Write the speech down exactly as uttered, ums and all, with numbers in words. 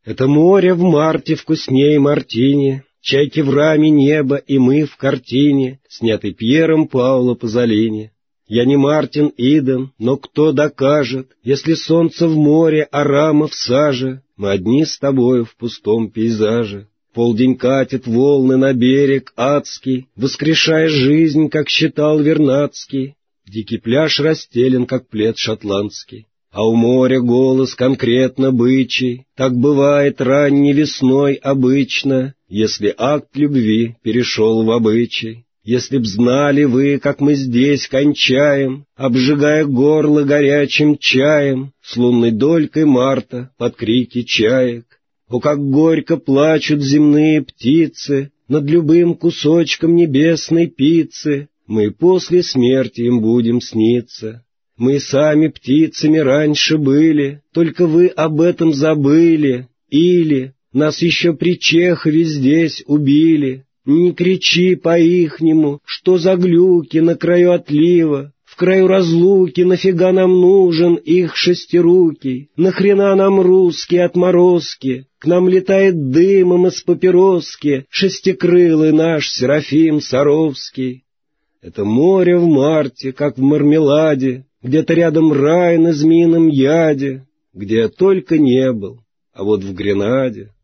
Это море в марте вкуснее мартини, чайки в раме неба и мы в картине, снятой Пьером Пауло Пазолини. Я не Мартин Иден, но кто докажет, если солнце в море, а рама в саже, мы одни с тобою в пустом пейзаже. Полдень катит волны на берег адский, воскрешая жизнь, как считал Вернадский. Дикий пляж расстелен, как плед шотландский, а у моря голос конкретно бычий. Так бывает ранней весной обычно, если акт любви перешел в обычай. Если б знали вы, как мы здесь кончаем, обжигая горло горячим чаем, с лунной долькой марта под крики чаек. О, как горько плачут земные птицы над любым кусочком небесной пиццы, мы после смерти им будем сниться. Мы сами птицами раньше были, только вы об этом забыли, или нас еще при Чехове здесь убили. Не кричи по-ихнему, что за глюки на краю отлива, в краю разлуки нафига нам нужен их шестирукий, нахрена нам русские отморозки, к нам летает дымом из папироски шестикрылый наш Серафим Саровский. Это море в марте, как в мармеладе, где-то рядом рай на змеином яде, где я только не был, а вот в Гренаде.